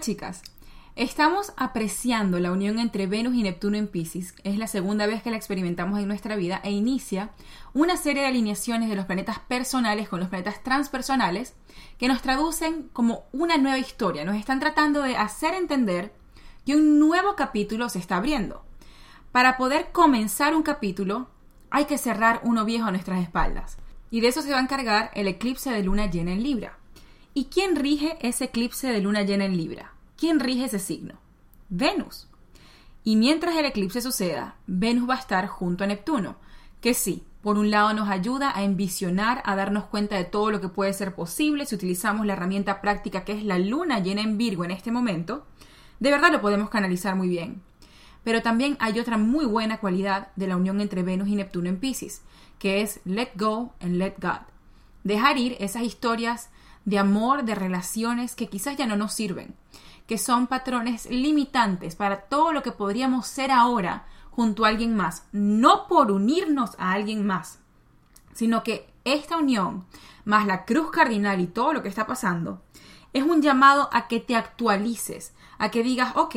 chicas, estamos apreciando la unión entre Venus y Neptuno en Piscis. Es la segunda vez que la experimentamos en nuestra vida e inicia una serie de alineaciones de los planetas personales con los planetas transpersonales que nos traducen como una nueva historia. Nos están tratando de hacer entender que un nuevo capítulo se está abriendo. Para poder comenzar un capítulo hay que cerrar uno viejo a nuestras espaldas. Y de eso se va a encargar el eclipse de luna llena en Libra. ¿Y quién rige ese eclipse de luna llena en Libra? ¿Quién rige ese signo? Venus. Y mientras el eclipse suceda, Venus va a estar junto a Neptuno, que sí, por un lado nos ayuda a envisionar, a darnos cuenta de todo lo que puede ser posible si utilizamos la herramienta práctica que es la luna llena en Virgo en este momento. De verdad lo podemos canalizar muy bien. Pero también hay otra muy buena cualidad de la unión entre Venus y Neptuno en Piscis, que es let go and let God. Dejar ir esas historias de amor, de relaciones que quizás ya no nos sirven, que son patrones limitantes para todo lo que podríamos ser ahora junto a alguien más, no por unirnos a alguien más, sino que esta unión, más la cruz cardinal y todo lo que está pasando, es un llamado a que te actualices, a que digas, ok,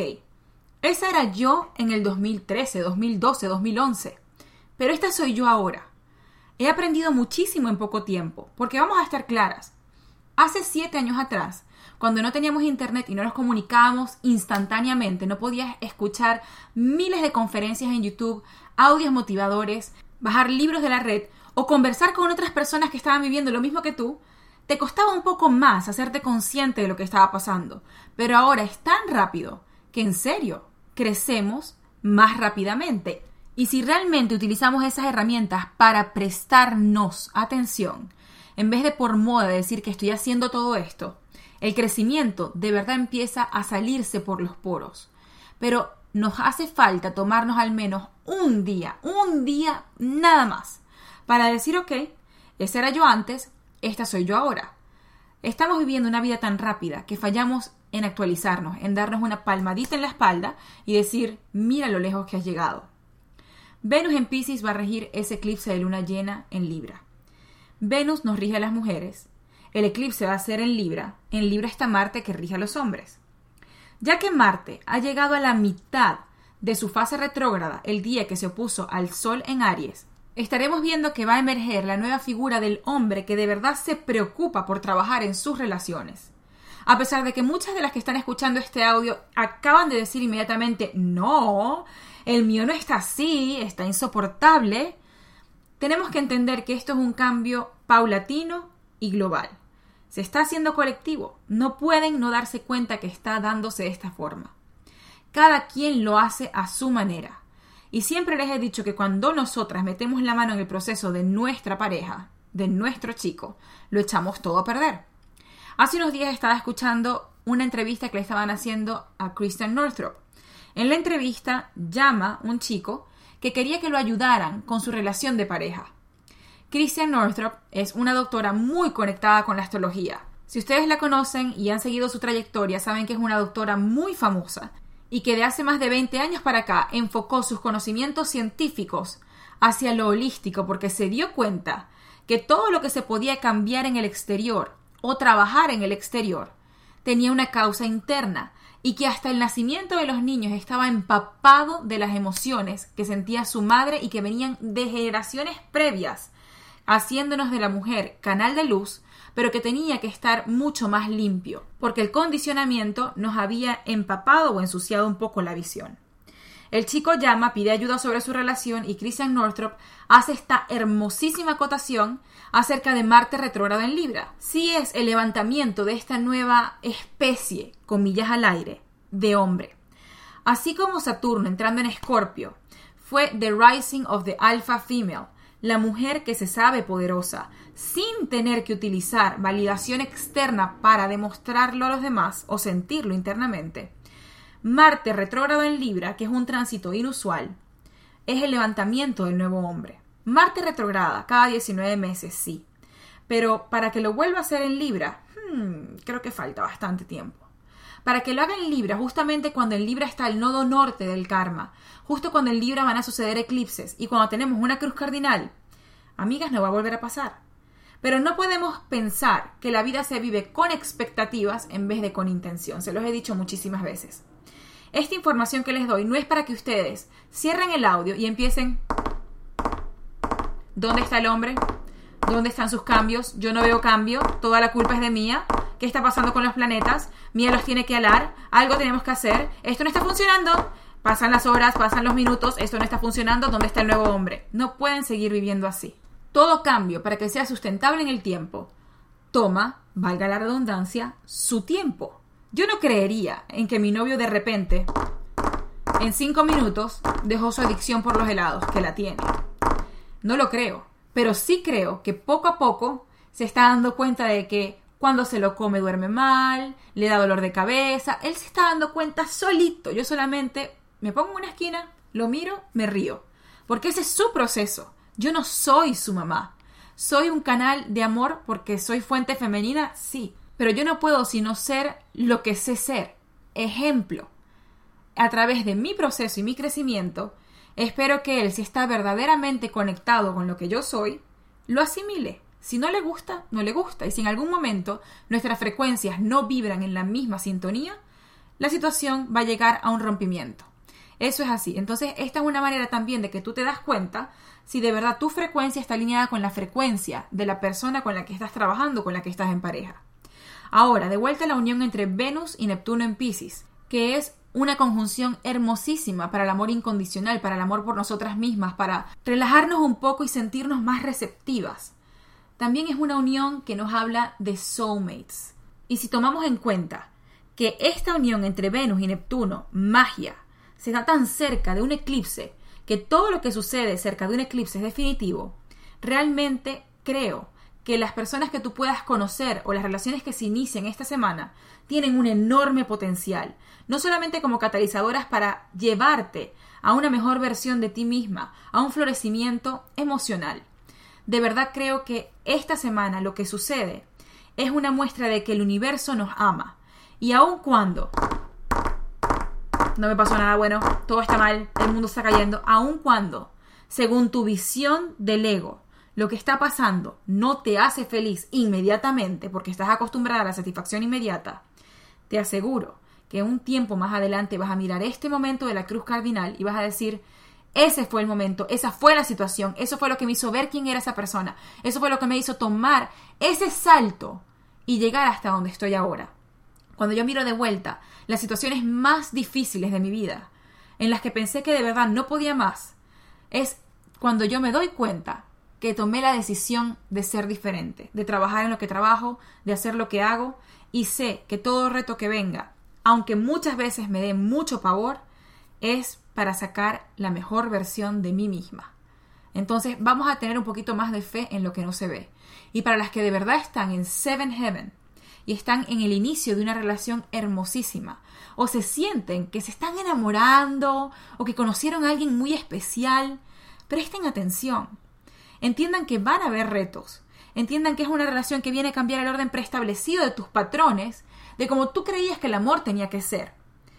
esa era yo en el 2013, 2012, 2011, pero esta soy yo ahora. He aprendido muchísimo en poco tiempo, porque vamos a estar claras. Hace 7 años atrás, cuando no teníamos internet y no nos comunicábamos instantáneamente, no podías escuchar miles de conferencias en YouTube, audios motivadores, bajar libros de la red o conversar con otras personas que estaban viviendo lo mismo que tú, te costaba un poco más hacerte consciente de lo que estaba pasando. Pero ahora es tan rápido que en serio crecemos más rápidamente. Y si realmente utilizamos esas herramientas para prestarnos atención, en vez de por moda decir que estoy haciendo todo esto, el crecimiento de verdad empieza a salirse por los poros. Pero nos hace falta tomarnos al menos un día nada más, para decir, ok, ese era yo antes, esta soy yo ahora. Estamos viviendo una vida tan rápida que fallamos en actualizarnos, en darnos una palmadita en la espalda y decir, mira lo lejos que has llegado. Venus en Piscis va a regir ese eclipse de luna llena en Libra. Venus nos rige a las mujeres. El eclipse va a ser en Libra. En Libra está Marte que rige a los hombres. Ya que Marte ha llegado a la mitad de su fase retrógrada el día que se opuso al Sol en Aries, estaremos viendo que va a emerger la nueva figura del hombre que de verdad se preocupa por trabajar en sus relaciones. A pesar de que muchas de las que están escuchando este audio acaban de decir inmediatamente, no, el mío no está así, está insoportable, tenemos que entender que esto es un cambio paulatino y global. Se está haciendo colectivo. No pueden no darse cuenta que está dándose de esta forma. Cada quien lo hace a su manera. Y siempre les he dicho que cuando nosotras metemos la mano en el proceso de nuestra pareja, de nuestro chico, lo echamos todo a perder. Hace unos días estaba escuchando una entrevista que le estaban haciendo a Christian Northrup. En la entrevista llama un chico que quería que lo ayudaran con su relación de pareja. Christian Northrup es una doctora muy conectada con la astrología. Si ustedes la conocen y han seguido su trayectoria, saben que es una doctora muy famosa y que de hace más de 20 años para acá enfocó sus conocimientos científicos hacia lo holístico porque se dio cuenta que todo lo que se podía cambiar en el exterior o trabajar en el exterior tenía una causa interna y que hasta el nacimiento de los niños estaba empapado de las emociones que sentía su madre y que venían de generaciones previas, haciéndonos de la mujer canal de luz, pero que tenía que estar mucho más limpio, porque el condicionamiento nos había empapado o ensuciado un poco la visión. El chico llama, pide ayuda sobre su relación y Christian Northrup hace esta hermosísima acotación acerca de Marte retrógrado en Libra. Sí es el levantamiento de esta nueva especie, comillas al aire, de hombre. Así como Saturno entrando en Escorpio fue the rising of the alpha female, la mujer que se sabe poderosa, sin tener que utilizar validación externa para demostrarlo a los demás o sentirlo internamente. Marte retrógrado en Libra, que es un tránsito inusual, es el levantamiento del nuevo hombre. Marte retrograda cada 19 meses, sí. Pero para que lo vuelva a hacer en Libra, creo que falta bastante tiempo. Para que lo haga en Libra, justamente cuando en Libra está el nodo norte del karma, justo cuando en Libra van a suceder eclipses y cuando tenemos una cruz cardinal, amigas, no va a volver a pasar. Pero no podemos pensar que la vida se vive con expectativas en vez de con intención. Se los he dicho muchísimas veces. Esta información que les doy no es para que ustedes cierren el audio y empiecen: ¿dónde está el hombre? ¿Dónde están sus cambios? Yo no veo cambio. Toda la culpa es de Mía. ¿Qué está pasando con los planetas? Mía los tiene que alar. Algo tenemos que hacer. Esto no está funcionando. Pasan las horas, pasan los minutos. Esto no está funcionando. ¿Dónde está el nuevo hombre? No pueden seguir viviendo así. Todo cambio, para que sea sustentable en el tiempo, toma, valga la redundancia, su tiempo. Yo no creería en que mi novio de repente, en 5 minutos, dejó su adicción por los helados, que la tiene. No lo creo. Pero sí creo que poco a poco se está dando cuenta de que cuando se lo come duerme mal, le da dolor de cabeza. Él se está dando cuenta solito. Yo solamente me pongo en una esquina, lo miro, me río. Porque ese es su proceso. Yo no soy su mamá. ¿Soy un canal de amor porque soy fuente femenina? Sí. Pero yo no puedo sino ser lo que sé ser. Ejemplo. A través de mi proceso y mi crecimiento, espero que él, si está verdaderamente conectado con lo que yo soy, lo asimile. Si no le gusta, no le gusta. Y si en algún momento nuestras frecuencias no vibran en la misma sintonía, la situación va a llegar a un rompimiento. Eso es así. Entonces, esta es una manera también de que tú te das cuenta si de verdad tu frecuencia está alineada con la frecuencia de la persona con la que estás trabajando, con la que estás en pareja. Ahora, de vuelta a la unión entre Venus y Neptuno en Piscis, que es una conjunción hermosísima para el amor incondicional, para el amor por nosotras mismas, para relajarnos un poco y sentirnos más receptivas. También es una unión que nos habla de soulmates. Y si tomamos en cuenta que esta unión entre Venus y Neptuno, magia, se da tan cerca de un eclipse, que todo lo que sucede cerca de un eclipse es definitivo, realmente creo que las personas que tú puedas conocer o las relaciones que se inician esta semana tienen un enorme potencial, no solamente como catalizadoras para llevarte a una mejor versión de ti misma, a un florecimiento emocional. De verdad creo que esta semana lo que sucede es una muestra de que el universo nos ama. Y aun cuando no me pasó nada bueno, todo está mal, el mundo está cayendo, aun cuando, según tu visión del ego, lo que está pasando no te hace feliz inmediatamente porque estás acostumbrada a la satisfacción inmediata, te aseguro que un tiempo más adelante vas a mirar este momento de la cruz cardinal y vas a decir: ese fue el momento, esa fue la situación, eso fue lo que me hizo ver quién era esa persona, eso fue lo que me hizo tomar ese salto y llegar hasta donde estoy ahora. Cuando yo miro de vuelta las situaciones más difíciles de mi vida, en las que pensé que de verdad no podía más, es cuando yo me doy cuenta que tomé la decisión de ser diferente, de trabajar en lo que trabajo, de hacer lo que hago, y sé que todo reto que venga, aunque muchas veces me dé mucho pavor, es para sacar la mejor versión de mí misma. Entonces vamos a tener un poquito más de fe en lo que no se ve. Y para las que de verdad están en Seven Heaven y están en el inicio de una relación hermosísima, o se sienten que se están enamorando o que conocieron a alguien muy especial, presten atención. Entiendan que van a haber retos. Entiendan que es una relación que viene a cambiar el orden preestablecido de tus patrones, de cómo tú creías que el amor tenía que ser.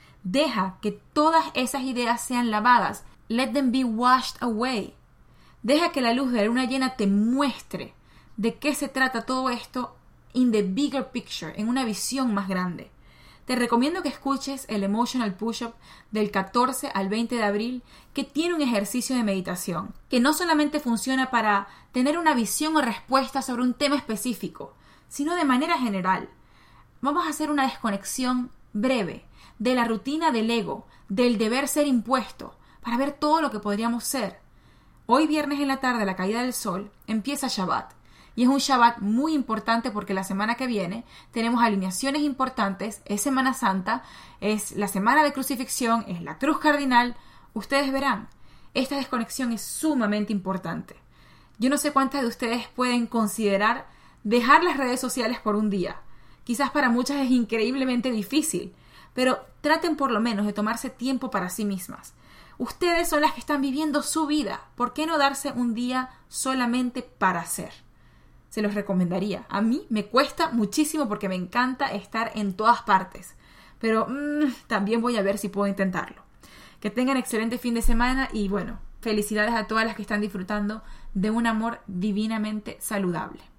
Deja que todas esas ideas sean lavadas. Let them be washed away. Deja que la luz de la luna llena te muestre de qué se trata todo esto in the bigger picture, en una visión más grande. Te recomiendo que escuches el Emotional Push-Up del 14 al 20 de abril, que tiene un ejercicio de meditación, que no solamente funciona para tener una visión o respuesta sobre un tema específico, sino de manera general. Vamos a hacer una desconexión breve de la rutina del ego, del deber ser impuesto, para ver todo lo que podríamos ser. Hoy viernes en la tarde, a la caída del sol, empieza Shabbat. Y es un Shabbat muy importante porque la semana que viene tenemos alineaciones importantes, es Semana Santa, es la semana de crucifixión, es la cruz cardinal. Ustedes verán, esta desconexión es sumamente importante. Yo no sé cuántas de ustedes pueden considerar dejar las redes sociales por un día. Quizás para muchas es increíblemente difícil, pero traten por lo menos de tomarse tiempo para sí mismas. Ustedes son las que están viviendo su vida. ¿Por qué no darse un día solamente para ser? Se los recomendaría. A mí me cuesta muchísimo porque me encanta estar en todas partes. Pero también voy a ver si puedo intentarlo. Que tengan excelente fin de semana y bueno, felicidades a todas las que están disfrutando de un amor divinamente saludable.